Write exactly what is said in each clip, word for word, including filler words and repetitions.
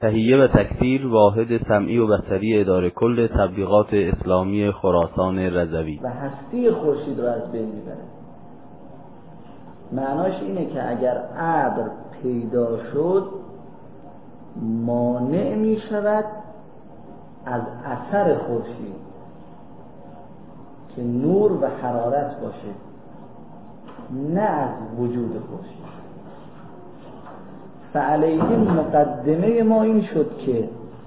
تهیه و تکثیر واحد سمعی و بصری اداره کل تبلیغات اسلامی خراسان رضوی و هستی خورشید رو از بین میبره. معناش اینه که اگر ابر پیدا شد مانع میشود از اثر خورشید که نور و حرارت باشه، نه از وجود خورشید. فعلیه مقدمه ما این شد که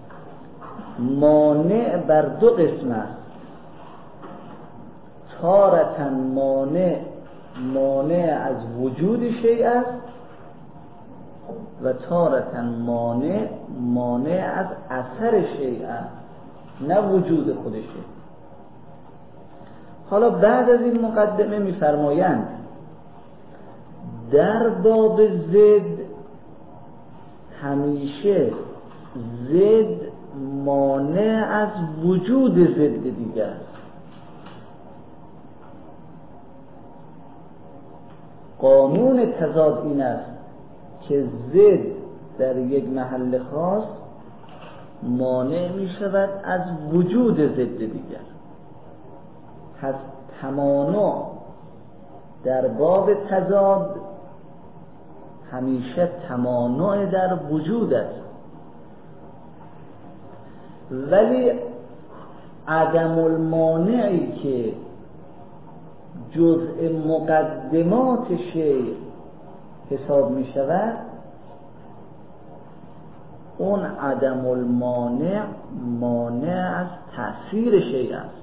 مانع بر دو قسم است، تارة مانع مانع از وجود شیء است و تارة مانع مانع از اثر شیء است، نه وجود خودشه. حالا بعد از این مقدمه می‌فرمایند در باب ضد همیشه ضد مانع از وجود ضد دیگر است. قانون تضاد این است که ضد در یک محل خاص مانع می شود از وجود ضد دیگر. پس تمانع در باب تضاد همیشه تمانع در وجود است، ولی عدم المانعی که جزء مقدمات شیء حساب می شود، اون عدم المانع مانع از تأثیر شیء است.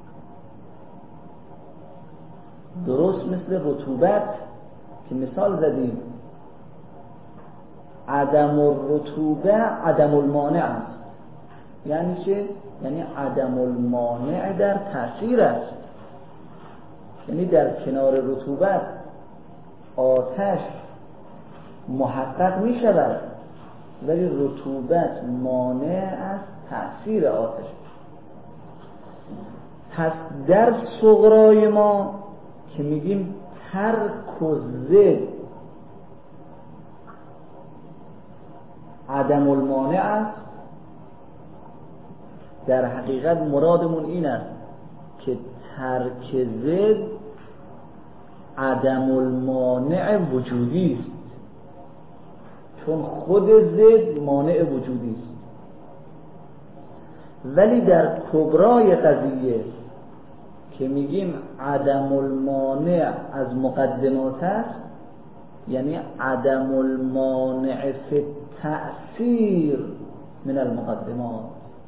درست مثل رطوبت که مثال زدیم، عدم الرطوبه عدم المانع است. یعنی چه؟ یعنی عدم المانع در تأثیر است. یعنی در کنار رطوبت آتش محقق می شود، ولی رطوبت مانع از تأثیر آتش. پس در صغرای ما که میگیم ترک و ضد عدم المانع است، در حقیقت مرادمون این است که ترک ضد عدم المانع وجودی است، چون خود ضد مانع وجودی است. ولی در کبرای قضیه که میگیم عدم المانع از مقدمات است، یعنی عدم المانع فی تأثیر من المقدمات.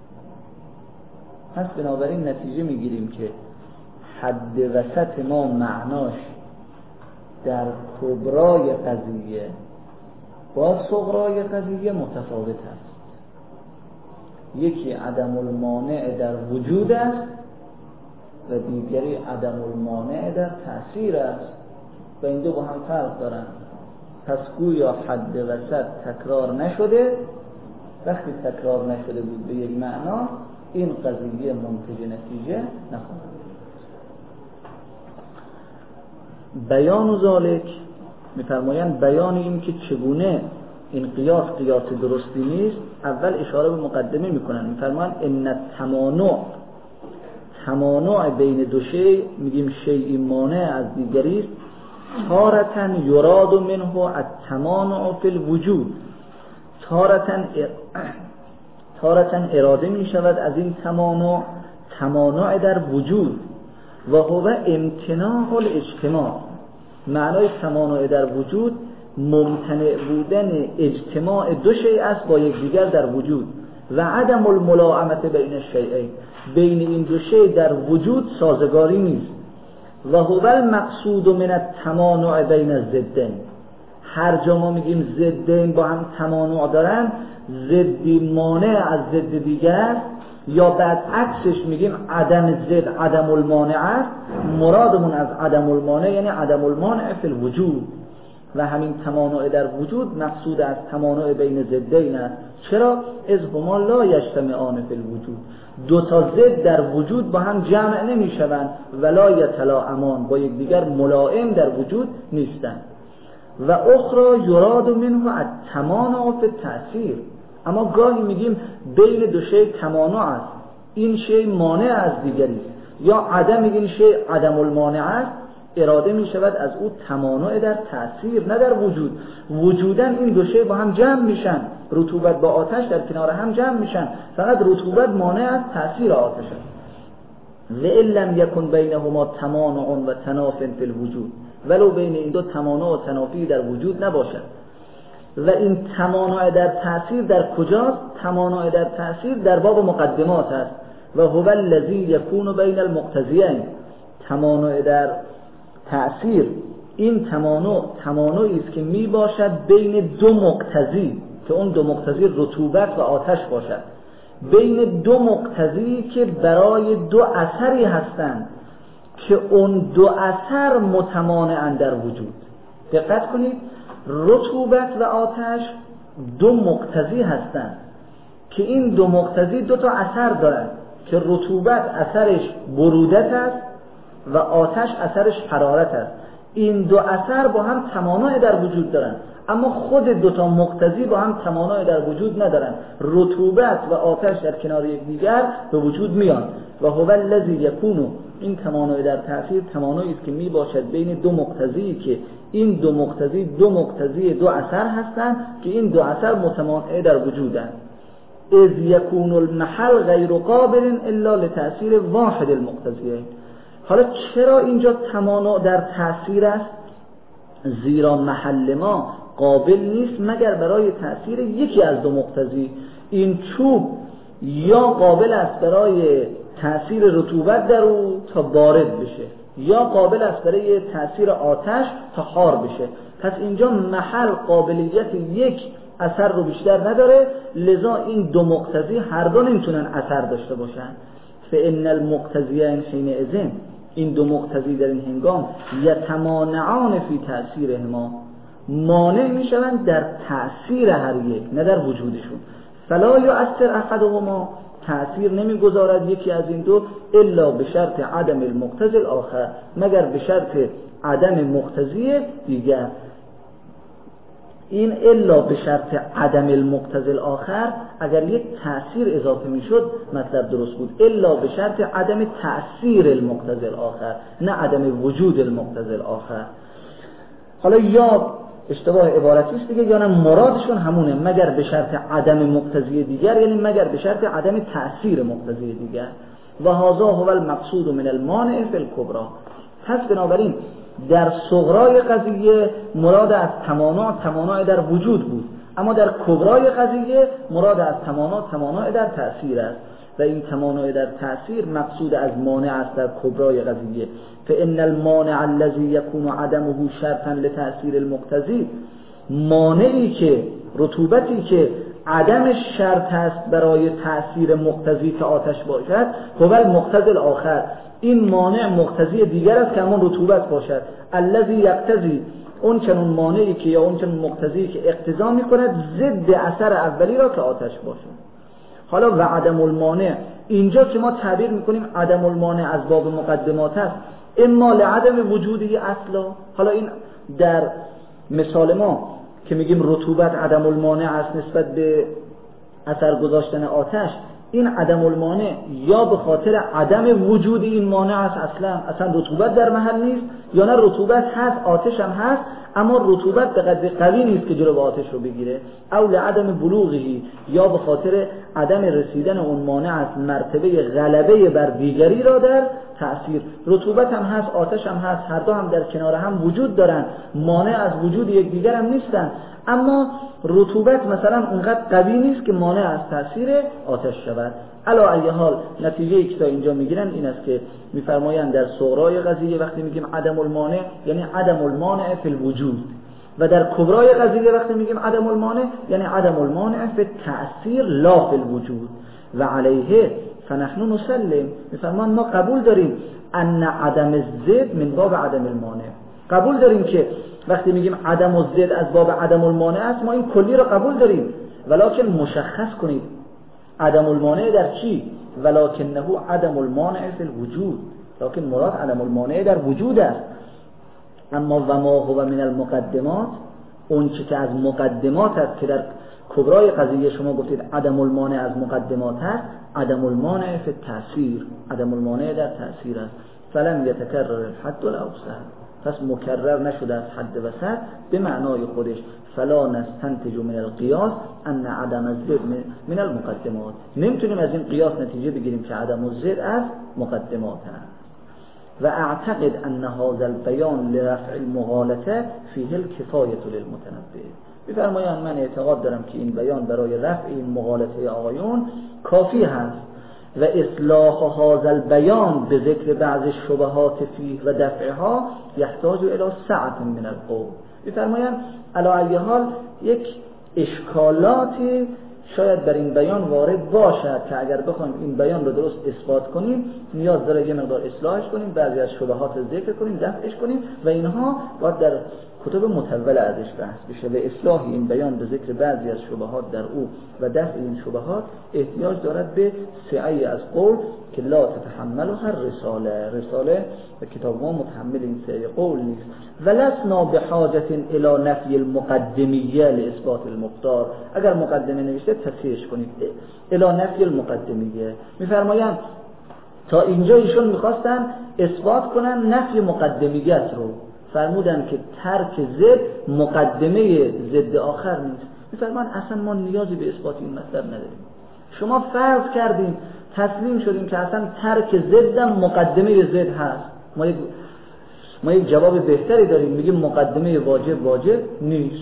پس بنابراین نتیجه میگیریم که حد وسط ما معناش در کبرای قضیه با صغرای قضیه متفاوت است. یکی عدم المانع در وجود است و دیگری عدم المانع در تأثیر است و این دو با هم فرق دارند. پس گویا حد وسط تکرار نشده. وقتی تکرار نشده بود به یک معنا، این قضیه منتج نتیجه نخواهد. بیان و ذالک میفرمایند بیان این که چگونه این قیاس قیاس درستی نیست، اول اشاره به مقدمه میکنن. میفرمایند ان التمانع تمانع بین دو شیء، میگیم شیء مانع از دیگری است، تارة یراد منه التمانع فی الوجود، تارة تارة اراده می شود از این تمانع تمانع در وجود و هو امتناع الاجتماع. معنای تمانع در وجود ممتنع بودن اجتماع دو شیء است با یکدیگر در وجود و عدم الملائمت بین الشیئین، بین این دو شیء در وجود سازگاری نیست. و هو المقصود من التمانع بین الضدین. هر جا ما میگیم ضدین با هم تمانع دارن، ضدی مانع از ضد دیگر، یا بعد عکسش میگیم عدم ضد عدم المانع است، مرادمون از عدم المانع یعنی عدم المانع فی الوجود. و همین تمانع در وجود مقصود از تمانع بین ضدین است. چرا؟ اذ هما لا یجتمعان فی الوجود. دو تا ضد در وجود با هم جمع نمیشوند، ولا یتلاعمان، با یکدیگر ملائم در وجود نیستند. و اخرى یراد منه التمانع فی التأثیر، اما گاهی میگیم بین دو شی تمانع است، این شی مانع از دیگری است، یا عدم میگیم شی عدم المانع است، اراده میشود از او تمانع در تأثیر نه در وجود. وجوداً این دو شی با هم جمع میشن، رطوبت با آتش در کنار هم جمع میشن، فقط رطوبت مانع از تأثیر آتش است. و ان لم یکن بینهما تمانع و تناف فی الوجود، ولو بین این دو تمانع و تنافی در وجود نباشد. و این تمانع در تأثیر در کجاست؟ تمانع در تأثیر در باب مقدمات است. و هو الذی یکون بین المقتضیین، تمانع در تأثیر این تمانع تمانعی است که می باشد بین دو مقتضی، که اون دو مقتضی رطوبت و آتش باشد، بین دو مقتضی که برای دو اثری هستند که اون دو اثر متمانعند در وجود. دقت کنید، رطوبت و آتش دو مقتضی هستند که این دو مقتضی دو تا اثر دارند، که رطوبت اثرش برودت است و آتش اثرش حرارت است. این دو اثر با هم تمانع در وجود دارند، اما خود دو تا مقتضی با هم تمانع در وجود ندارند. رطوبت و آتش در کنار یکدیگر به وجود میان. و هو الذی یکون، این تمانع در تأثیر تمانعی است که می باشد بین دو مقتضی که این دو مقتضی دو مقتضی دو اثر هستند که این دو اثر متمانع در وجودند. اذ یکون المحل غیر قابل الا لتأثیر واحد المقتضیین. حالا چرا اینجا تمانع در تأثیر است؟ زیرا محل ما قابل نیست مگر برای تأثیر یکی از دو مقتضی. این چوب یا قابل است برای تأثیر رطوبت در او تا بارد بشه، یا قابل است برای تأثیر آتش تا حار بشه. پس اینجا محل قابلیت یک اثر رو بیشتر نداره، لذا این دو مقتضی هر دو نمیتونن اثر داشته باشن. فإن المقتضیین حینئذ، این دو مقتضی در این هنگام یتمانعان فی تأثیرهما، مانع میشوند در تأثیر هر یک نه در وجودشون. فلا یؤثر احدهما، تأثیر نمیگذارد یکی از این دو الا به شرط عدم المقتضی الاخر، مگر به شرط عدم مقتضی دیگر. این الا به شرط عدم المقتضی الاخر، اگر یک تأثیر اضافه میشد مطلب درست بود. الا به شرط عدم تأثیر المقتضی الاخر، نه عدم وجود المقتضی الاخر. حالا یا اشتباه عبارتی است دیگه، یا نه مرادشون همونه، مگر به شرط عدم مقتضی دیگر، یعنی مگر به شرط عدم تأثیر مقتضی دیگر. و هذا هو المقصود من المانع فی الکبری. پس بنابراین در صغرای قضیه مراد از تمانع تمانع در وجود بود، اما در کبرای قضیه مراد از تمانع تمانع در تأثیر است. و این تمانع در تأثیر مقصود از مانع است در کبرای قضیه. فإن المانع الذي يكون عدمه شرطا لتأثیر المقتضی، مانعی که رطوبتی که عدم شرط است برای تأثیر مقتضی که آتش باشد، هو المقتضی الاخر، این مانع مقتضی دیگر است که همون رطوبت باشد. الذي یقتضی، اون چنون مانعی که یا اون چنون مقتضی که اقتضا میکند ضد اثر اولی را که آتش باشد. حالا و عدم المانع، اینجا که ما تعبیر میکنیم عدم المانع از باب مقدمات است، اما لعدم وجودی اصلا. حالا این در مثال ما که میگیم رطوبت عدم المانع است نسبت به اثر گذاشتن آتش، این عدم المانع یا به خاطر عدم وجود این مانع است، اصلا اصلا رطوبت در محل نیست، یا نه رطوبت هست آتش هم هست اما رطوبت به قدر قوی نیست که جلو آتش رو بگیره. او لعدم بلوغی، یا به خاطر عدم رسیدن اون مانع است مرتبه غلبه بر دیگری را در تأثیر. رطوبت هم هست آتش هم هست، هر دو هم در کنار هم وجود دارن، مانع از وجود یکدیگر هم نیستن، اما رطوبت مثلا اونقدر قوی نیست که مانع از تأثیر آتش شود. علی ای حال نتیجه که تا اینجا میگیرن این است که میفرمایند در صغرای قضیه وقتی میگیم عدم المانع یعنی عدم المانع فی الوجود، و در کبرای قضیه وقتی میگیم عدم المانع یعنی عدم المانع فی التأثیر لا فی الوجود. و علیه فنحن نسلم، میفرمان ما قبول داریم ان عدم الضد من باب عدم المانع، قبول داریم که وقتی میگیم عدم الضد از باب عدم المانع است، ما این کلی را قبول داریم، ولکن مشخص کنید عدم المانع در چی؟ ولکنه عدم المانع فی الوجود، لکن مراد عدم المانع در وجود است. اما و ما هو من المقدمات، اون چی که از مقدمات است که در کبرای قضیه شما گفتید عدم المانع از مقدمات هست، عدم المانع فی التأثیر، عدم المانع در تأثیر است. فلم یتکرر الحد الاوسط، پس مکرر نشده از حد وسط به معنای خودش. فلا نستنتج من القیاس ان عدم الزد من المقدمات، نمیتونیم از این قیاس نتیجه بگیریم که عدم الزد از مقدمات هست. و اعتقد ان هذا البیان لرفع المغالطه فیه الکفایه للمتنبه. بفرمایند من اعتقاد دارم که این بیان برای رفع این مغالطه آقایون کافی هست و اصلاح هذا البیان به ذکر بعض شبهات فیه و دفعها یحتاج الی سعة من القول. بفرمایند علی ای حال یک اشکالاتی شاید در این بیان وارد باشد که اگر بخوایم این بیان رو درست اثبات کنیم نیاز داره یه مقدار اصلاحش کنیم، بعضی از شبهات ذکر کنیم، دفعش کنیم و اینها باید در کتب متوله ازش بحث بشه. و اصلاح این بیان به ذکر بعضی از شبهات در او و دفع این شبهات احتیاج دارد به سعی از قول که لا تتحمل هر رساله، رساله و کتاب ما متحمل این سعی قول نیست. ولسنا بحاجت الی نفی المقدمیه لاثبات المختار. اگر مقدمه نوشته تصحیحش کنید، الی نفی المقدمیه. میفرمایند تا اینجا ایشون میخواستن اثبات کنن نفی مقدمیت رو، فرمودن که ترک ضد مقدمه ضد آخر نیست. میفرمایند اصلا ما نیازی به اثبات این مطلب نداریم، شما فرض کردیم تسلیم شدیم که اصلا ترک ضدم مقدمه ضد هست، ما یک ما یک جواب بهتری داریم، میگیم مقدمه واجب واجب نیست.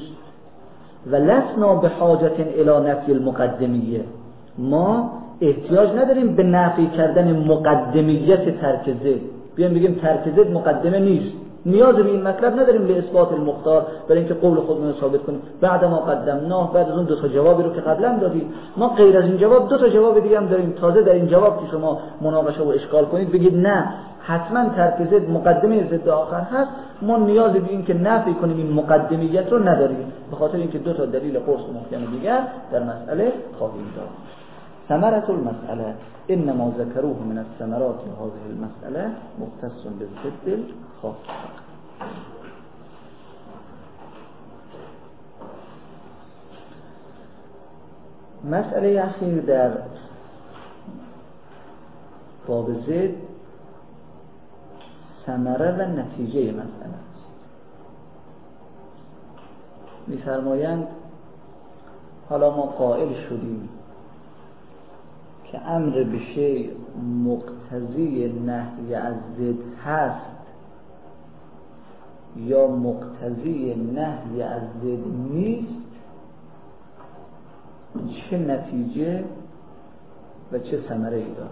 و لسنا بحاجت الی نفی المقدمیه، ما احتیاج نداریم به نفی کردن مقدمیت ترک ضد، بیایم بگیم ترک ضد مقدمه نیست، نیاز به این مطلب نداریم لاثبات المختار، برای اینکه قول خودمون رو ثابت کنیم. بعد ما قدمناه، بعد از اون دو تا جوابی رو که قبلا دادیم، ما غیر از این جواب دو تا جواب دیگه هم داریم. تازه در این جواب که شما مناقشه و اشکال کنید بگید نه حتما ترک ضد مقدمه ضد آخر هست، ما نیاز به این که نفی کنیم این مقدمیت رو نداریم، به خاطر اینکه دو تا دلیل قرص محکم دیگر در مسئله خواهیم داد. ثمرة المسألة انما ذكروه من الثمرات هذه المسألة مختص بالضد الخاص. مسئله اخیر در باب ضد ثمره و نتیجه مسئله است. می‌فرمایند حالا ما قائل شدیم که امر به شیء مقتضی نهی از ضد هست یا مقتضی نهی از ضد نیست، چه نتیجه و چه ثمره ای دارد.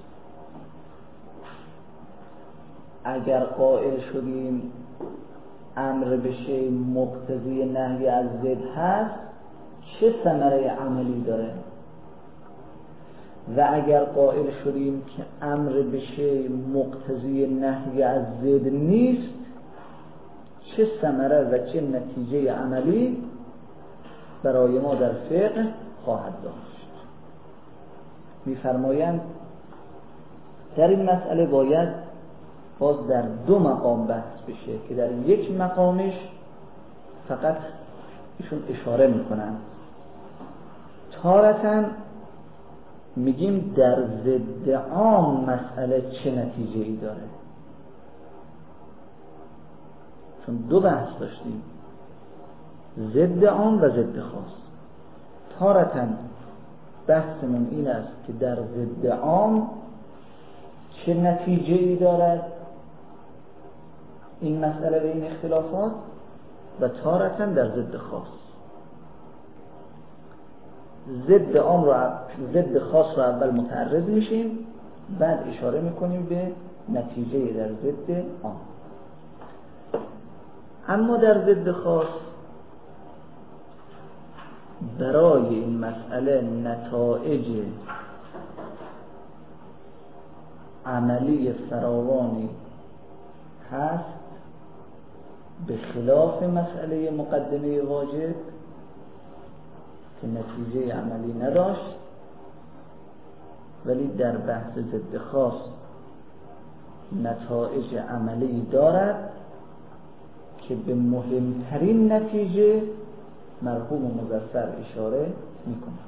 اگر قائل شدیم امر به شیء مقتضی نهی از ضد هست، چه ثمره عملی داره؟ و اگر قائل شدیم که امر به شیء مقتضی نهی از ضد نیست، چه ثمره و چه نتیجه عملی برای ما در فقه خواهد داشت. می‌فرمایند در این مسئله باید باز در دو مقام بحث بشه که در یک مقامش فقط ایشون اشاره میکنن. تارتاً میگیم در ضد عام مسئله چه نتیجه ای داره، چون دو بحث داشتیم، ضد عام و ضد خاص. تارتاً بحثمون این است که در ضد عام چه نتیجه ای دارد این مسئله به این اختلافات، و تارتاً در ضد خاص. ضد عام رو ضد خاص رو اول متعرض میشیم، بعد اشاره میکنیم به نتیجه در ضد عام. اما در ضد خاص برای این مسئله نتایج عملی فراوانی هست، به خلاف مسئله مقدمه واجب که نتیجه عملی نداشت، ولی در بحث ضد خاص نتایج عملی دارد که به مهمترین نتیجه مرحوم و مظفر اشاره میکنند.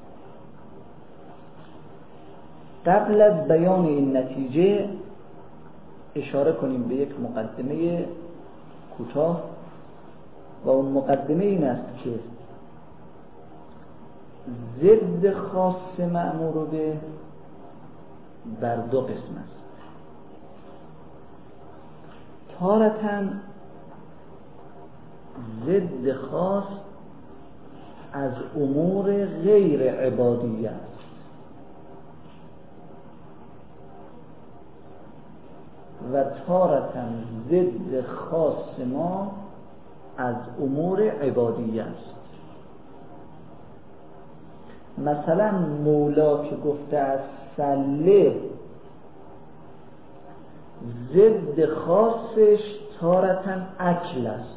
قبل از بیان این نتیجه اشاره کنیم به یک مقدمه کوتاه و اون مقدمه این است که ضد خاص مأمور به بر دو قسم است. تارةً ضد خاص از امور غیر عبادی است و تارةً ضد خاص ما از امور عبادی است. مثلا مولا که گفته است صله، ضد خاصش تارةً اکل است.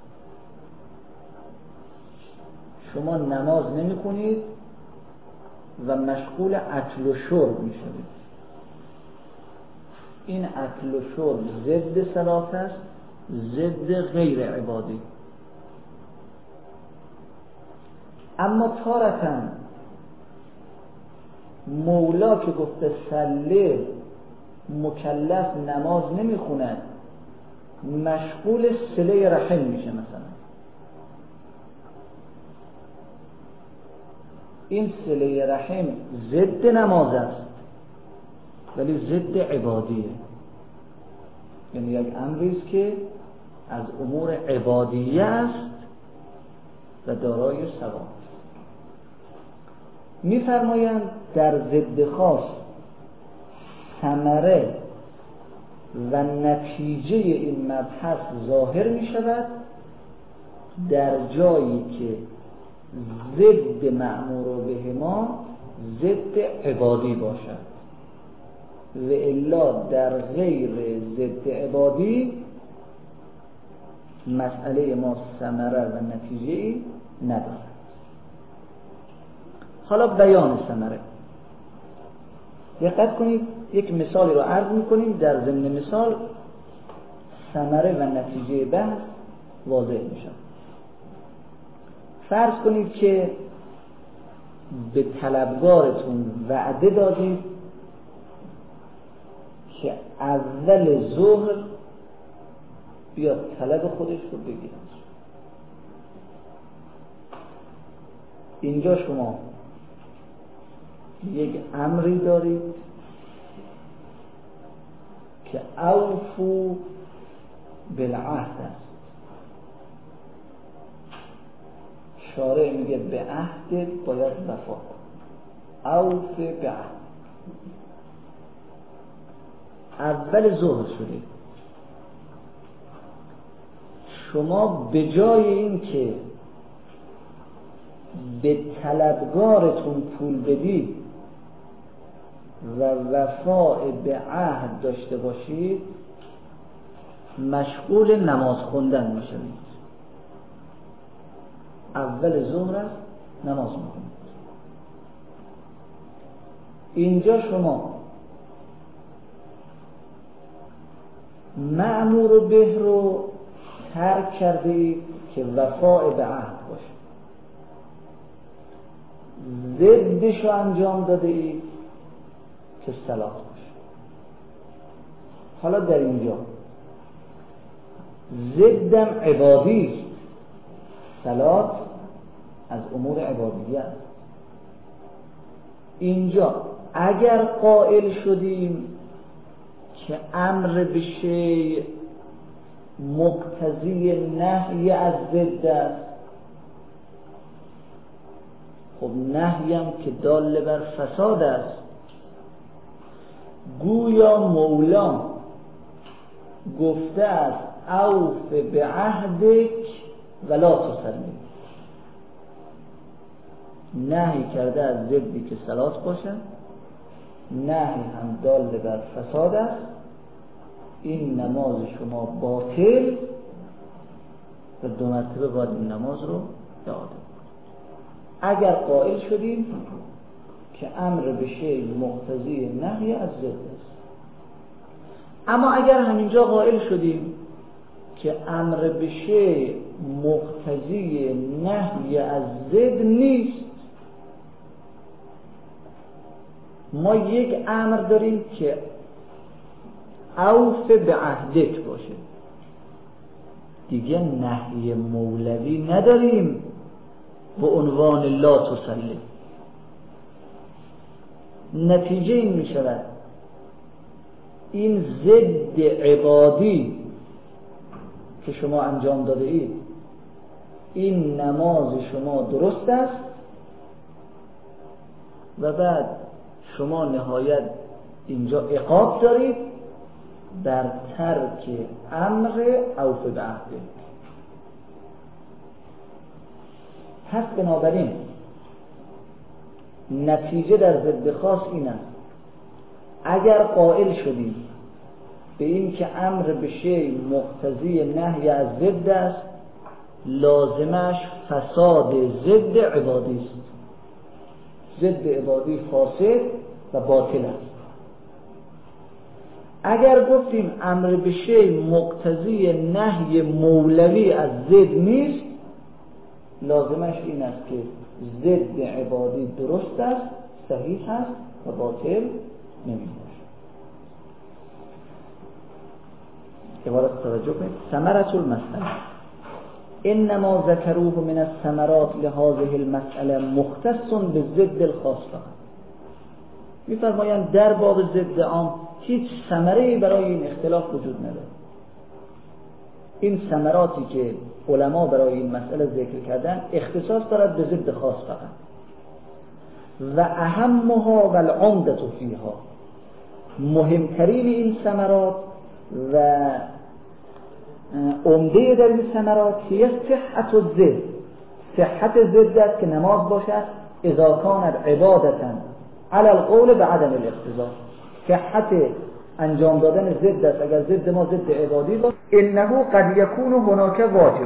شما نماز نمی کنید و مشغول اکل و شرب می شوید. این اکل و شرب ضد صلات است، ضد غیر عبادی. اما تارةً مولا که گفته صله، مکلف نماز نمی خوند، مشغول صله رحم میشه. مثلا این صله رحم ضد نماز است ولی ضد عبادیه، یعنی یک امری است که از امور عبادیه است و دارای ثواب. می‌فرمایند در ضد خاص ثمره و نتیجه این مبحث ظاهر می شود در جایی که ضد مأمور به ما ضد عبادی باشد و الا در غیر ضد عبادی مسئله ما ثمره و نتیجه ندارد. حالا بیان ثمره. دقت کنید، یک مثالی رو عرض می‌کنیم، در ضمن مثال ثمره و نتیجه بحث واضح میشه. فرض کنید که به طلبگارتون وعده دادید که اول ظهر بیاد طلب خودش رو بگیرد. اینجا شما یک امری دارید که اوفو بالعهد است. شارع میگه به عهد باید وفا کن. اوف به عهد. اول ظهر شده، شما به جای این که به طلبگارتون پول بدید و وفاء به عهد داشته باشید، مشغول نماز خوندن میشوید. اول ظهر است، نماز میخونید. اینجا شما مأمور به رو ترک کرده اید که وفاء به عهد باشه، ضدش رو انجام داده اید که صلات باشه. حالا در اینجا ضدم عبادی است، صلات از امور عبادیه است. اینجا اگر قائل شدیم که امر به شیء مقتضی نهی از ضد است، خب نهی هم که دال بر فساد است. گویا مولا گفته است اوف به عهدک ولا تسلم، نهی کرده از ضدی که صلات باشه، نهی هم دال بر فساد است. این نماز شما باطل و دو مرتبه باید این نماز رو یاد کنید. اگر قائل شدیم که امر به شیء مقتضی نهی از ضد است. اما اگر همینجا قائل شدیم که امر به شیء مقتضی نهی از ضد نیست. ما یک امر داریم که اوف به عهدت باشه، دیگه نهی مولوی نداریم به عنوان لا تسلم. نتیجه این می شود این ضد عبادی که شما انجام داده اید، این نماز شما درست است و بعد شما نهایت اینجا عقاب دارید در ترک امر اوف به عهده. پس بنابراین نتیجه در ضد خاص این است: اگر قائل شدیم به این که امر به شیء مقتضی نهی از ضد است، لازمش فساد ضد عبادی است. ضد عبادی فاسد و باطل است. اگر گفتیم امر به شیء مقتضی نهی مولوی از ضد نیست، لازمش این است که ضد عبادی درست است، صحیح است و باطل نمی باشد. عبارت توجه کنید. ثمرة المسأله انما ذکروه من الثمرات لهذه المسأله مختص بالضد الخاص فقط. می‌فرمایند در باب ضد عام هیچ ثمره‌ای برای این اختلاف وجود ندارد. این ثمراتی که علما برای این مسئله ذکر کردن اختصاص دارد به ضد خاص فقط. و اهمها و العمدة فیها، مهمترین این ثمرات و عمده در این ثمرات هی صحت الضد، صحت ضد است که نماز باشد اذا کانت عبادتا علی القول بعدم الاقتضاء. صحت انجام دادن ضد است اگر ضد ما ضد عبادی باشه. انه قد یکون هناک واجب،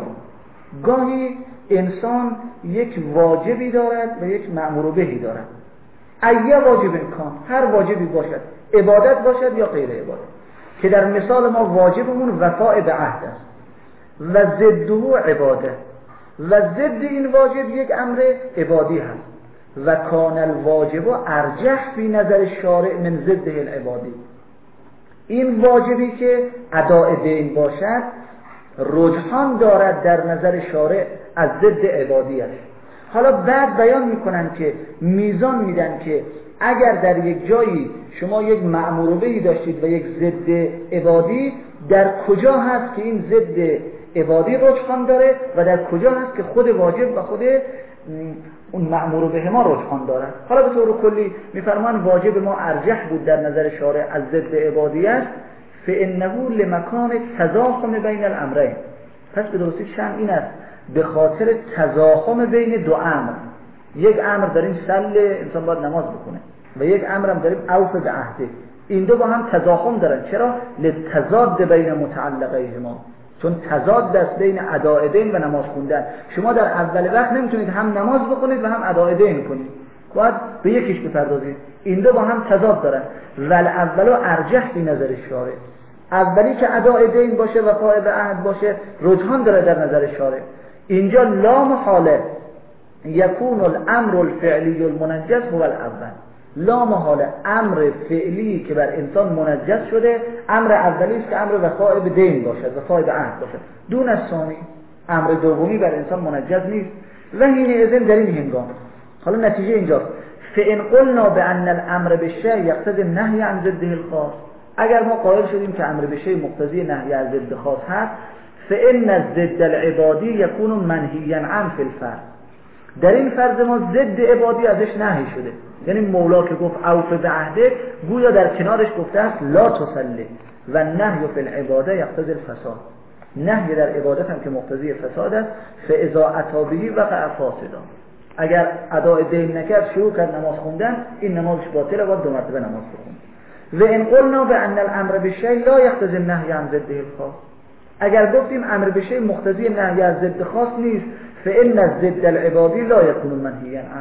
گاهی انسان یک واجبی دارد و یک مأمور بهی دارد. ایه واجب کان، هر واجبی باشد، عبادت باشد یا غیر عبادت، که در مثال ما واجبمون وفاء به عهد است و ضده عباده، و ضد این واجب یک امر عبادی هست. و کان الواجب ارجح فی نظر شارع من ضده العبادی، این واجبی که اداء دین باشد رجحان دارد در نظر شارع از ضد عبادی است. حالا بعد بیان میکنن که میزان میدن که اگر در یک جایی شما یک مأمور بهی داشتید و یک ضد عبادی، در کجا هست که این ضد عبادی رجحان داره و در کجا هست که خود واجب و خود اون مأمور به ما رجحان دارن. حالا به طور کلی میفرمان واجب ما ارجح بود در نظر شارع از ضد عبادیت، فانه لمکان تزاحم بین الامرین. پس به درستی شأن این است به خاطر تزاحم بین دو امر. یک امر داریم سل انسان باید نماز بکنه و یک امر هم داریم اوف به عهده. این دو با هم تزاحم دارن. چرا؟ لتضاد بین متعلقیهما، چون تضاد است بین اداء دین و نماز خوندن. شما در اول وقت نمیتونید هم نماز بخونید و هم اداء دین کنید، باید به یکیش بپردازید. این دو با هم تضاد دارن. ول اولو ارجح فی نظر شارع، اولی که اداء دین باشه و وفاء به عهد باشه رجحان داره در نظر شارع. اینجا لا محاله یکون الامر الفعلی المنجز هو الاول، لا محاله امر فعلی که بر انسان منجز شده امر اولی است که امر وفاء به دین باشد، وفاء به عهد باشد، دون از ثانی امر دومی بر انسان منجز نیست. و حین اذن در این هنگام حالا نتیجه اینجاست: فان قلنا بان الامر بالشیء یقتضی النهی عن ضده الخاص، اگر ما قائل شدیم که امر به شیء مقتضی نهی از ضد خاص هست، فان الضد العبادی یکون منهیا عن فی الفرض، در این فرض ما ضد عبادی ازش نهی شده. یعنی مولا که گفت اوف به عهده، گویا در کنارش گفته است لا تسلی و نهی فی العباده یقتضی الفساد، نهی در عبادت هم که مقتضی فساد است. فاذا اتى به وقع فاسدا، اگر اداء دین نکرد شروع کرد نماز خوندن، این نمازش باطله، باید دو مرتبه نماز بخونه. و ان قلنا بان الامر بالشیء لا یقتضی النهی عن ضده الخاص، اگر گفتیم امر به شیء مقتضی نهی از ضد خاص نیست، فان الضد العبادی لا یکون منهیا عنه،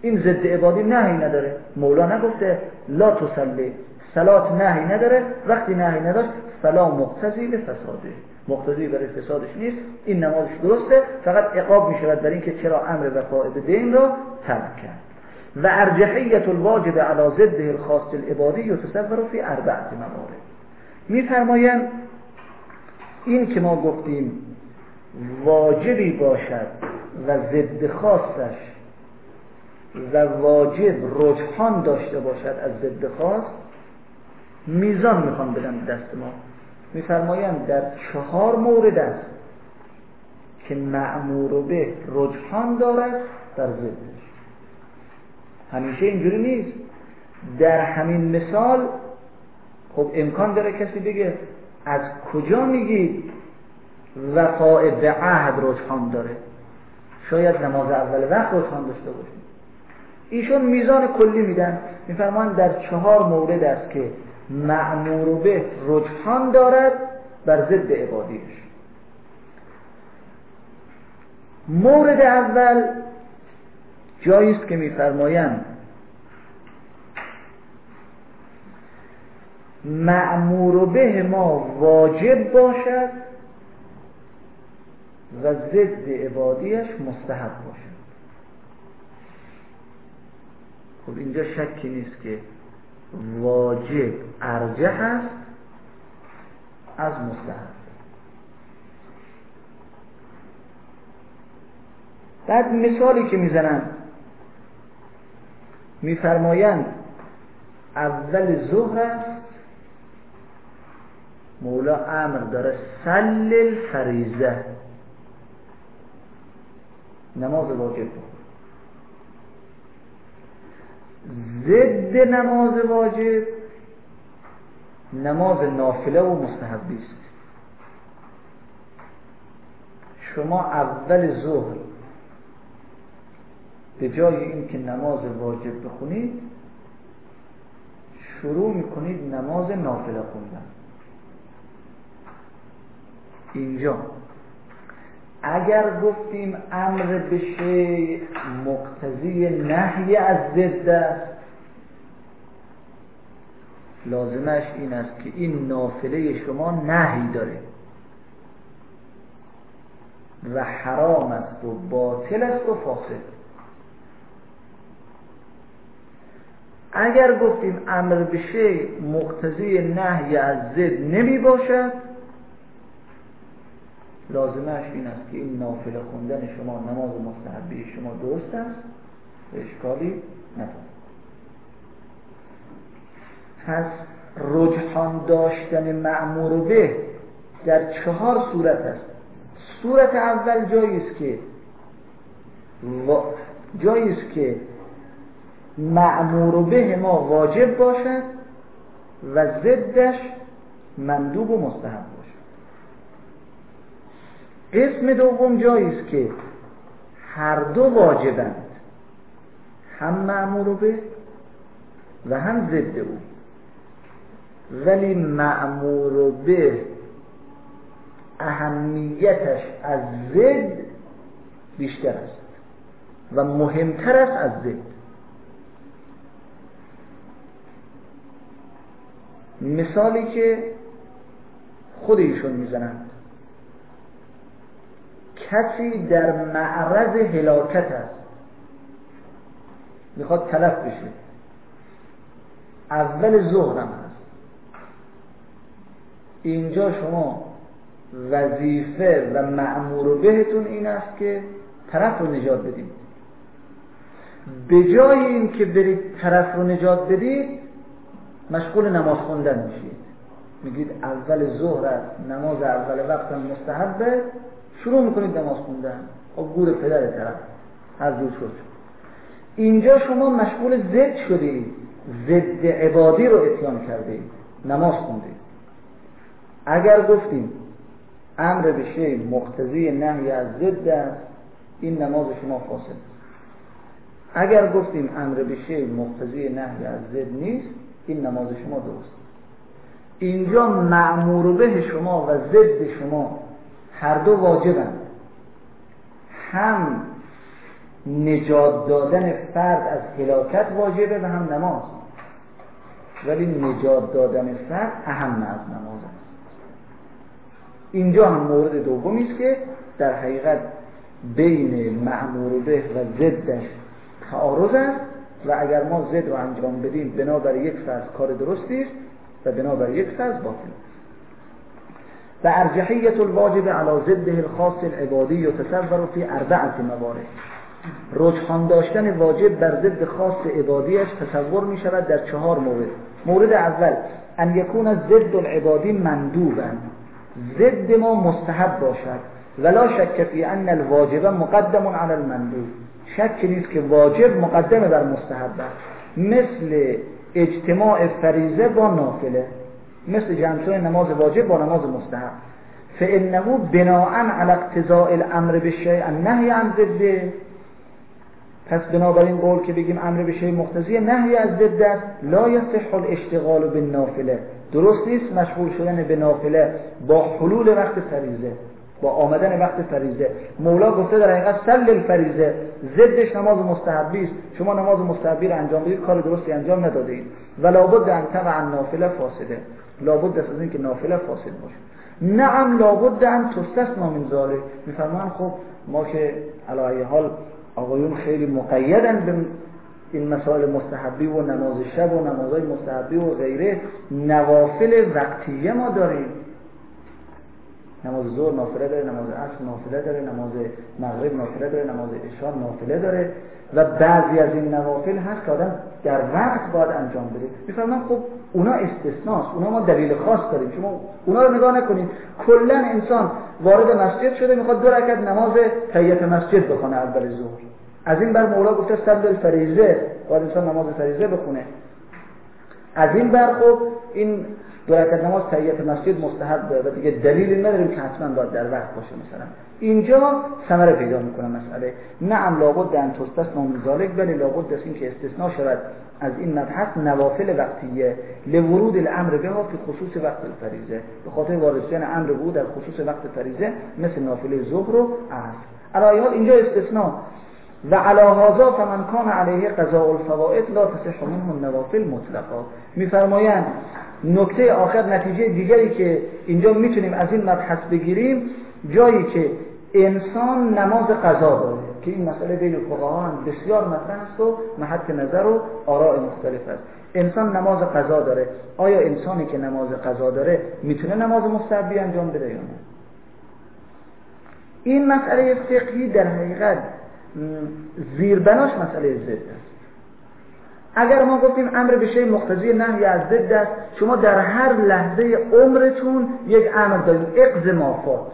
این ضد عبادی نهی نداره. مولا نگفته لا تصلی، صلات نهی نداره. وقتی نهی نداشت فلا مقتضی به فساده، مقتضی برای فسادش نیست، این نمازش درسته، فقط عقاب می شود برای اینکه چرا امر وفاء به دین را ترک کرد. و ارجحیت الواجب علی ضده الخاص العبادی یتصور فی اربعه موارد. میفرمایند این که ما گفتیم واجبی باشد و ضد خاصش و واجب رجحان داشته باشد از ضد خاص، میزان میخوان بدن دست ما. میفرمایند در چهار مورد است که مأمور به رجحان دارد در ضدش. همیشه اینجوری نیست. در همین مثال خب امکان داره کسی بگه از کجا میگید وفاء به عهد رجحان داره؟ شاید نماز اول وقت رجحان داشته باشه. ایشون میزان کلی میدن، میفرمایند در چهار مورد است که مأمور به رجحان دارد بر ضد عبادیش. مورد اول جایی است که میفرمایند مأمور به ما واجب باشد و ضد عبادیش مستحب باشد. خب اینجا شکی نیست که واجب ارجح است از مستحب. بعد مثالی که میزنن میفرمایند اول ظهر است، مولا امر داره صل الفریضه، نماز واجب بود. ضد نماز واجب نماز نافله و مستحبی است. شما اول ظهر به جای اینکه نماز واجب بخونید شروع میکنید نماز نافله خوندن. اینجا اگر گفتیم امر به شیء مقتضی نهی از ضد است، لازمش این است که این نافله شما نهی داره و حرام است و باطل است و فاسد. اگر گفتیم امر به شیء مقتضی نهی از ضد نمی باشد، لازمش این است که این نافله خوندن شما نماز مستحبی شما درست است و اشکالی نداره. پس رجحان داشتن مأمور به در چهار صورت است. صورت اول جایی است که و... جایی است که مأمور به ما واجب باشد و ضدش مندوب و مستحب باشد. قسم دوم جایی است که هر دو واجبند، هم مأمور به و هم ضد او، ولی مأمور به اهمیتش از ضد بیشتر است و مهمتر است از ضد. مثالی که خود ایشون میزنند، کسی در معرض هلاکت است، میخواد تلف بشه، اول ظهرم هست. اینجا شما وظیفه و مأمور بهتون این است که طرف رو نجات بدید. به جای این که برید طرف رو نجات بدید مشغول نماز خوندن میشید. میگید اول ظهر است، نماز اول وقت هم مستحبه، شروع میکنید نماز خوندن. خب گور پدر طرف هر جور شد. اینجا شما مشغول ضد شدید، ضد عبادی رو اتیان کردید، نماز خوندید. اگر گفتیم امر به شیء مقتضی نهی از ضد است، این نماز شما فاسد است. اگر گفتیم امر به شیء مقتضی نهی از ضد نیست، این نماز شما درست. اینجا مأمور به شما و ضد شما هر دو واجبند. هم نجات دادن فرد از هلاکت واجبه و هم نماز، ولی نجات دادن فرد اهم از نماز است. اینجا هم مورد دومی است که در حقیقت بین مأمور به و ضدش تعارض است و اگر ما ضد رو انجام بدیم بنابر یک فرض کار درستی است و بنابر یک فرض باطل. و ارجحیت الواجب علی ضده الخاص العبادی یتصور فی اربعه موارد. رجحان داشتن واجب بر ضد خاص عبادیش تصور می شود در چهار مورد. مورد اول ان یکون ضد العبادی مندوبا، ضد ما مستحب باشد، ولا شک فی ان الواجب مقدم علی المندوب، شک نیست که واجب مقدم بر مستحب است، مثل اجتماع فریضه با نافله، مثل جمع شدن نماز واجب با نماز مستحب. فانه بناء علی اقتضاء الامر بالشیء النهی عن ضده، پس بنابراین قول که بگیم امر به شیء مقتضی نهی از ضد است. لا یصح الاشتغال بالنافله، درست نیست مشغول شدن به نافله با حلول وقت فریضه، با آمدن وقت فریضه. مولا گفته در حقیقت صل الفریضه، ضدش نماز مستحبی است. شما نماز مستحبی رو انجام بدید کار درستی انجام ندادید. ولا بد ان تبع النافله فاسده، لابد است از این که نافله فاسد باشه. نعم لابد ان تستثنى من ذلك. میفرمان خب ما که علی ای حال آقایون خیلی مقیدن به این مسائل مستحبی و نماز شب و نمازهای مستحبی و غیره. نوافل وقتیه ما داریم، نماز ظهر نافله داره، نماز عصر نافله داره، نماز مغرب نافله داره، نماز عشاء نافله داره و بعضی از این نوافل هست که آدم در وقت باید انجام بده. میفرمان خب اونا استثناست، اونا ما دلیل خاص داریم، شما اونا رو نگاه نکنید. کلا انسان وارد مسجد شده میخواد دو رکعت نماز تحیت مسجد بخونه اول ظهر، از این بر مولا گفته صلی الفریضه، باید انسان نماز فریضه بخونه. از این بر خب این دو رکعت نماز تحیت مسجد مستحب داره و دیگه دلیلی نداریم که حتما باید در وقت باشه. مثلا اینجا ثمره پیدا میکنه مسئله. نعم لابد ان تستثنى من ذلك، ولی لابد است این که استثناء شود از این مبحث نوافل وقتیه لورود الامر بها فی خصوص وقت الفریضه، به خاطر وارد شدن امر بود در خصوص وقت فریضه مثل نافله ظهر و عصر. علی حال اینجا استثناء. و علی هذا فمن کان علیه قضاء الفوائد لا تصح منه النوافل مطلقا. میفرمایند نکته آخر، نتیجه دیگری که اینجا میتونیم از این مبحث بگیریم، جایی که انسان نماز قضا داره که این مسئله بین فقها هم بسیار مطرح است و محط نظر و آراء مختلف است. انسان نماز قضا داره، آیا انسانی که نماز قضا داره میتونه نماز مستحبی انجام بده یا نه؟ این مسئله فقهی در حقیقت زیربناش مسئله ضد است. اگر ما گفتیم امر به شیء مقتضی نهی از ضد است، شما در هر لحظه عمرتون یک امر دارید، اقض مافات.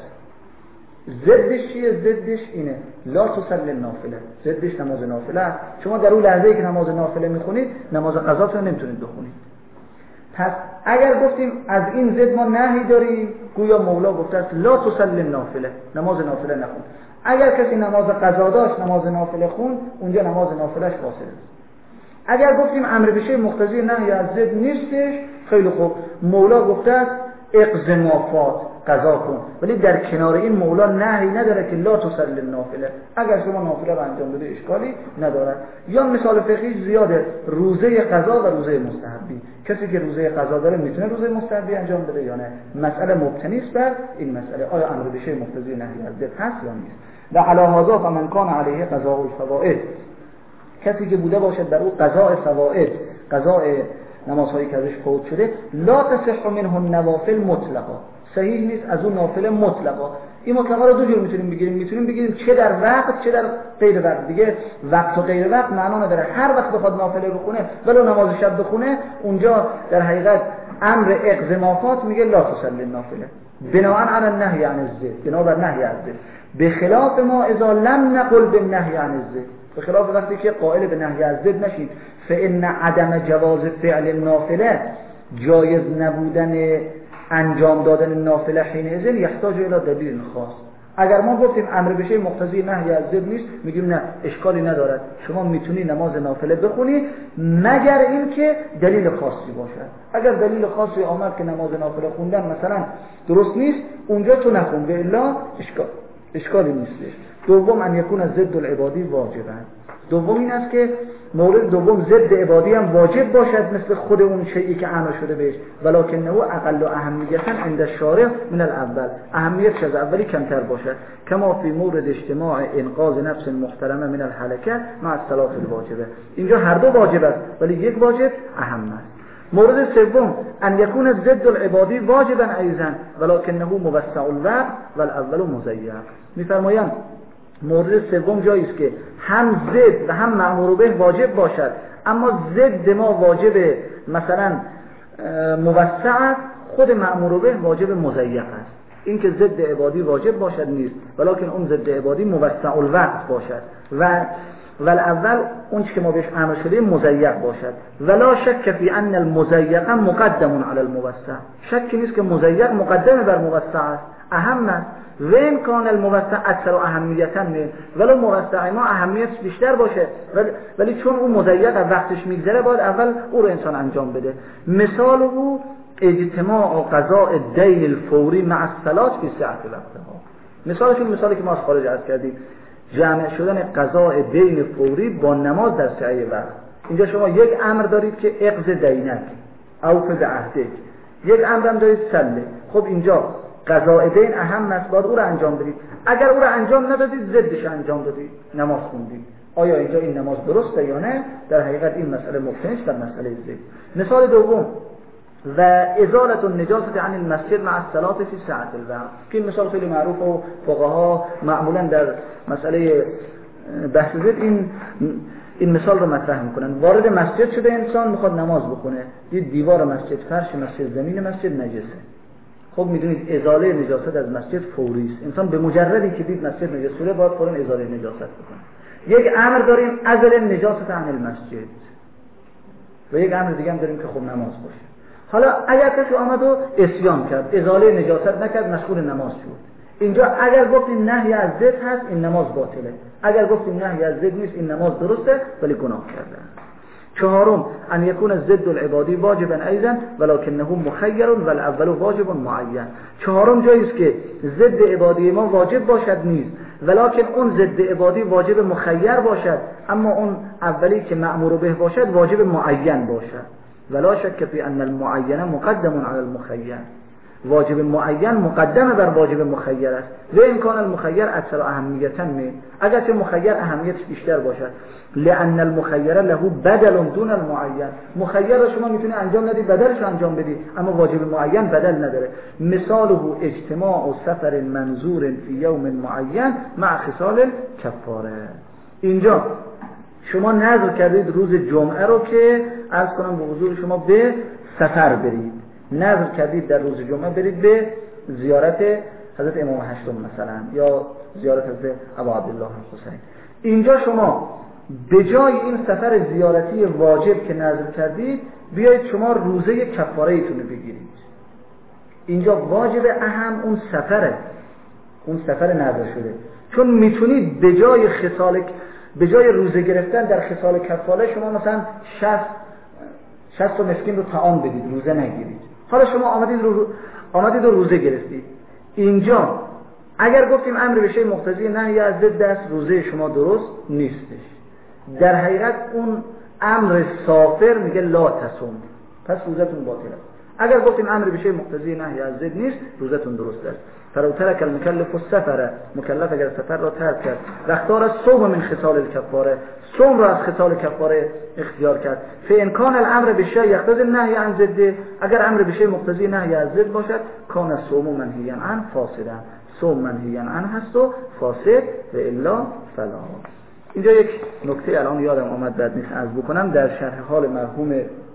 ضدش چیه؟ ضدش اینه لا تصلی النافله، ضدش نماز نافله است. شما در اون لحظه‌ای که نماز نافله میخونید نماز قضاتون نمیتونید بخونید. پس اگر گفتیم از این ضد ما نهی داریم، گویا مولا گفته است لا تصلی النافله، نماز نافله نخون. اگر کسی نماز قضا داشت نماز نافله خون، اونجا نماز نافلهش فاسد است. اگر گفتیم امر به شیء مقتضی نهی از ضد نیستش، خیلی خوب، مولا گفته است اقض مافات، قضا کن، ولی در کنار این مولا نهی نداره که لا تصلی النافله، اگر شما نافله رو انجام بده اشکالی نداره. یا مثال فقهی زیاده، روزه قضا و روزه مستحبی. کسی که روزه قضا داره میتونه روزه مستحبی انجام بده یا نه؟ مسئله مبتنی است بر این مسئله، آیا امر به شیء مقتضی نهی از ضد هست یا نیست. و علی هذا فمن کان علیه قضاء الفوائد، کسی که بوده باشد بر او قضاء فوائد، قضاء نمازهایی که ازش فوت شده، لا تصح منه النوافل مطلقا، صحیح نیست از اون نافله مطلقا. این مطلقا رو دو جور میتونیم بگیریم، میتونیم بگیریم چه در وقت چه در غیر وقت. دیگه وقت و غیر وقت معنا نداره، هر وقت بخواد نافله بخونه ولو نماز شب بخونه، اونجا در حقیقت امر اقض مافات میگه لا تصلی النافله بناء علی النهی عن الضد، بنا بر نهی از ضد. بخلاف ما اذا لم نقل بالنهی عن الضد، بخلاف وقتی که قائل به نهی از ضد نشید، فان عدم جواز فعل النافله، جایز نبودن انجام دادن نافله حینئذ یحتاج الی دلیل خاص. اگر ما گفتیم امر به شیء مقتضی نهی از ضد نیست، میگیم نه اشکالی ندارد، شما میتونی نماز نافله بخونی مگر اینکه دلیل خاصی باشد. اگر دلیل خاصی آمد که نماز نافله خوندن مثلا درست نیست، اونجا تو نخون، و الا اشکال اشکالی نیستش. دوم ان یکون ضد العبادی واجبا. دوم این است که مورد دوم ضد عبادی هم واجب باشد مثل خود اون شیئی که اعنا شده بهش، ولکنه اقل اهمیتا عند الشارع من الاول، اهمیتش از اولی کمتر باشد، کما فی مورد اجتماع انقاذ نفس محترمه من الهلکه مع الصلاه الواجبه. اینجا هر دو واجب است ولی یک واجب اهم است. مورد سوم ان یکون ضد العبادی واجبا ایضا ولکنه موسع الوقت والاول مضیق. میفرمایند مورد سوم جایی است که هم ضد و هم مأمور به واجب باشد، اما ضد ما واجب مثلا موسع، خود مأمور به واجب مضیق است. این که ضد عبادی واجب باشد نیست، ولکن اون ضد عبادی موسع الوقت باشد و ول اول اون که ما بهش امر شده مضیق باشد. ولا شک فی ان المضیق مقدم علی الموسع، شکی نیست که مضیق مقدم بر موسع است، اهم است. و این کان الموسع اکثر اهمیتا نه، ولو موسع ما اهمیت بیشتر باشه ولی چون اون مضیق وقتش میگذره باید اول او رو انسان انجام بده. مثال او اجتماع قضاء الدین الفوری مع الصلاه فی ساعت وقتها. مثالش این مثالی که ما از خارج عرض کردیم، جمع شدن قضاء دین فوری با نماز در سعی وقت. اینجا شما یک امر دارید که اقض دینک اوف بعهدک، یک امر هم دارید سله. خب اینجا قضاء دین اهم است، باید او رو انجام بدید. اگر او رو انجام ندادید ضدش انجام دادید، نماز خوندید. آیا اینجا این نماز درسته یا نه؟ در حقیقت این مسئله مبتنی است بر مسئله ضد. مثال دوم و ازالت النجاسه عن المسجد مع الصلاه فی ساعت الوقت. این مثال خیلی معروف و فقها معمولا در مسئله بحث ضد این این مثال رو مطرح میکنن. وارد مسجد شده انسان میخواد نماز بخونه، دید دیوار مسجد، فرش مسجد، زمین مسجد نجسه. خب میدونید ازاله نجاست از مسجد فوری است. انسان به مجردی که دید مسجد نجس شده باید فوراً ازاله نجاست بکنه. یک امر داریم ازل النجاسه عن المسجد و یک امر دیگه هم داریم که خب نماز باشه. حالا اگر کسی آمد و عصیان کرد، ازاله نجاست نکرد، مشغول نماز شد، اینجا اگر گفتیم نهی از ضد هست این نماز باطله، اگر گفتیم نهی از ضد نیست این نماز درسته ولی گناه کرده. چهارم ان یکون ضد العبادی واجبا ایضا ولکنه مخیر والاول واجب معین. چهارم جایی است که ضد عبادی ما واجب باشد نیست، ولکن اون ضد عبادی واجب مخیر باشد، اما اون اولی که مأمور به باشد واجب معین باشد. ولا شک فی ان المعین مقدم علی المخیر، واجب معین مقدم بر واجب مخیر است. و این کان المخیر اکثر اهمیتا نه، اگر چه مخیر اهمیتش بیشتر باشد، لان المخیر له بدل دون المعین. مخیر را شما میتونید انجام ندید بدلش انجام بدید، اما واجب معین بدل نداره. مثاله اجتماع سفر منظور فی یوم معین مع خصال کفاره. اینجا شما نظر کردید روز جمعه رو که عرض کنم به حضور شما به سفر برید، نظر کردید در روز جمعه برید به زیارت حضرت امام هشتم مثلا یا زیارت حضرت ابو عبدالله الحسین. اینجا شما به جای این سفر زیارتی واجب که نظر کردید بیایید شما روزه کفاره ایتون بگیرید. اینجا واجب اهم اون سفره، اون سفر نظر شده، چون میتونید به جای خصال به جای روزه گرفتن در خصال کفاره شما مثلا شصت شصت مسکین رو طعام بدید، روزه نگیرید. حالا شما آمدید رو آمدید و روزه گرفتید. اینجا اگر گفتیم امر به شی مقتضی نهی از ضد است، روزه شما درست نیستش. در حقیقت اون امر سافر میگه لا تصوم، پس روزتون باطل است. اگر گفتیم امر به شی مقتضی نهی از ضد نیست، روزتون درست است. فلو ترک المکلف السفر، مکلف اگر سفر را ترک کرد، و اختار الصوم من خصال الکفاره، صوم را از خصال کفاره اختیار کرد، فان کان الامر بشیء یقتضی النهی عن ضد، اگر امر به شیء مقتضی نهی از ضد باشد، کان الصوم منهیا عن فاسدا، صوم منهیا عن هست و فاسد و الا فلا. اینجا یک نکته الان یادم آمد بعد نیست عرض بکنم. در شرح حال مرحوم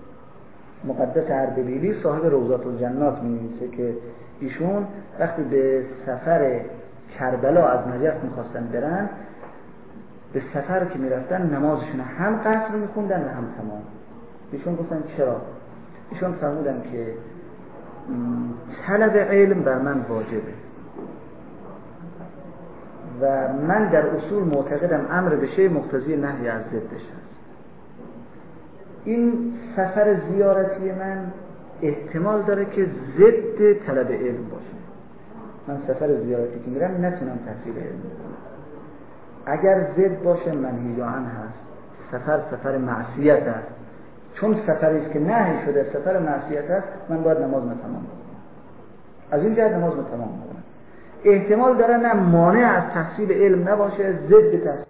مقدس اردبیلی صاحب روضات الجنات می‌نویسه که ایشون وقتی به سفر کربلا از نجف میخواستن برن، به سفر که میرفتن نمازشون هم قصر میخوندن و هم تمام. ایشون گفتن چرا؟ ایشون فرمودن که طلب علم بر من واجبه و من در اصول معتقدم امر به شیء مقتضی نهی از ضدش است. این سفر زیارتی من احتمال داره که ضد طلب علم باشه. من سفر زیارتی که میرم نتونم تحصیل علم کنم. اگر ضد باشه منهی عنه هست، سفر سفر معصیت است، چون سفری است که نهی شده سفر معصیت است، من باید نماز تمام بکنم. از این جهت نماز تمام بکنم. احتمال داره نه مانع از تحصیل علم نباشه، ضد تحصیل